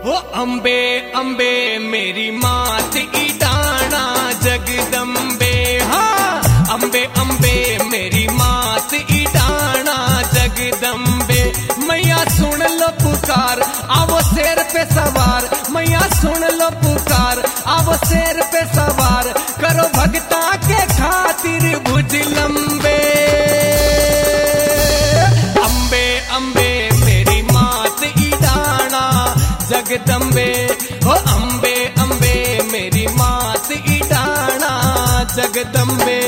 वो अम्बे अम्बे मेरी मात ईडाना जगदम्बे। हाँ अम्बे अम्बे मेरी मात ईडाना जगदम्बे। मैया सुन लो पुकार आवो शेर पे सवार, मैया सुन लो पुकार आवो शेर पे सवार, करो भगता के खातिर भुज लंबे। अम्बे अम्बे मेरी मात ईडाना जगदम्बे। हो अम्बे अम्बे मेरी मात ईडाना जगदम्बे।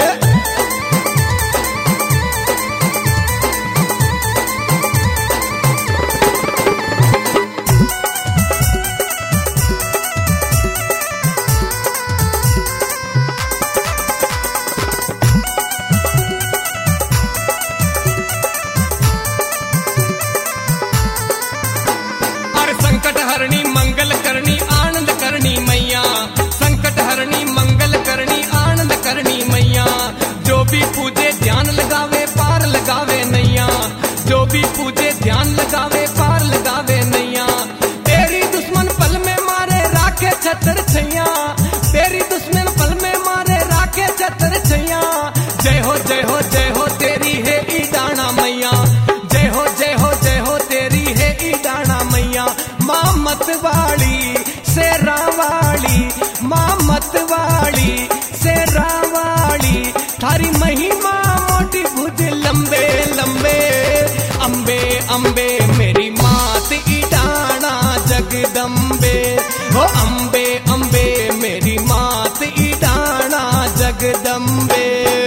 संकट हरणी मंगल करनी आनंद करनी मैया, संकट हरणी मंगल करनी आनंद करनी मैया। जो भी पूजे ध्यान लगावे पार लगावे नैया, जो भी पूजे ध्यान लगावे पार लगावे नैया। तेरी दुश्मन पल में मारे राखे छतर छैया, तेरी दुश्मन पल में मारे राखे छतर छैया। जय हो जय हो जय हो तेरी है ईडाना मैया, जय हो जय हो जय हो तेरी है ईडाना मैया। माँ मतवाली शेरा वाली, माँ मतवाली शेरा वाली, थारी महिमा मोटी भुज लंबे लंबे। अम्बे अम्बे मेरी मात ईडाना जगदम्बे। हो अम्बे अम्बे मेरी मात ईडाना जगदम्बे।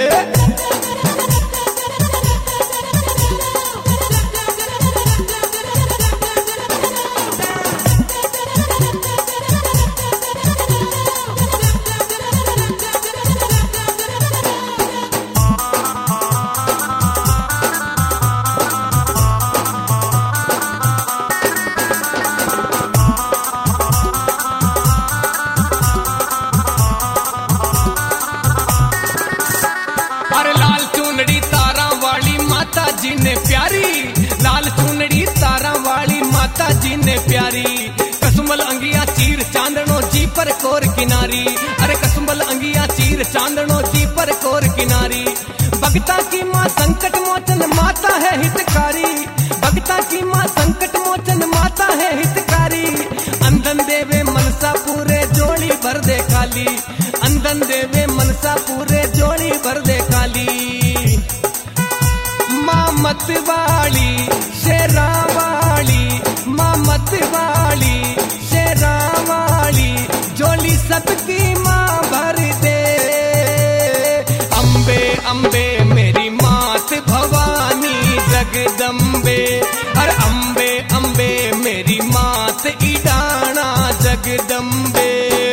जी ने प्यारी लाल चुनड़ी तारा वाली माता जी ने प्यारी। कसुमल अंगिया चीर चांदनो जी पर कोर किनारी, अरे कसुमल अंगिया चीर चांदनो जी पर कोर किनारी। भगता की माँ संकट मोचन माता है हितकारी, भगता की माँ संकट मोचन माता है हितकारी। अंधन देवे मनसा पूरे जोड़ी भर दे खाली, अंधन देवे मनसा पूरे जोड़ी भर दे खाली। माँ मतवाली शेरा वाली, माँ मतवाली शेरा वाली, जोली सबकी माँ भर दे। अम्बे अम्बे मेरी मात भवानी जगदम्बे। अरे अम्बे अम्बे मेरी मात ईडाना जगदम्बे।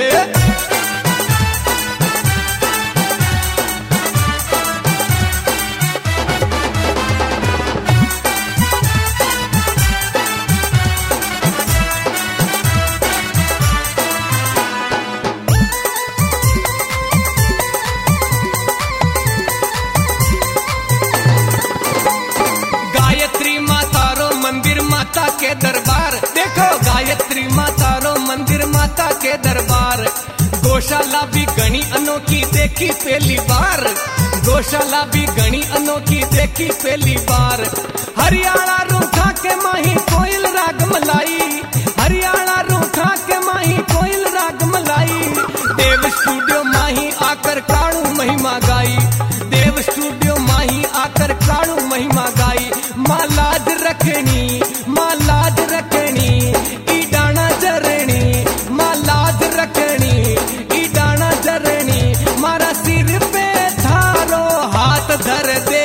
माता के दरबार देखो, गायत्री माता रो मंदिर माता के दरबार। गौशाला भी गणी अनोखी देखी पहली बार, गौशाला भी गणी अनोखी देखी पहली बार। हरियाणा रूठा के माही कोयल राग मलाई, हरियाणा रूठा के माही कोयल राग मलाई। देव स्टूडियो माही आकर काणू महिमा गाई, देव स्टूडियो माही आकर काणू महिमा गाई। माँ लाज रखनी, माँ लाज रखनी ईडाना जरणी, माँ लाज रखनी ईडाना जरणी। मारा सिर पे थारो हाथ धर दे।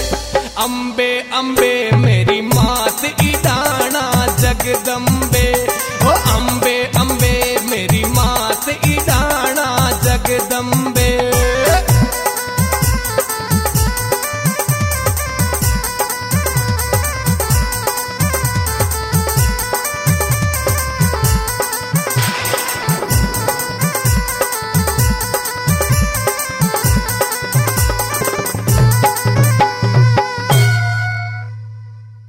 अम्बे अम्बे मेरी मात ईडाना जगदम्बे।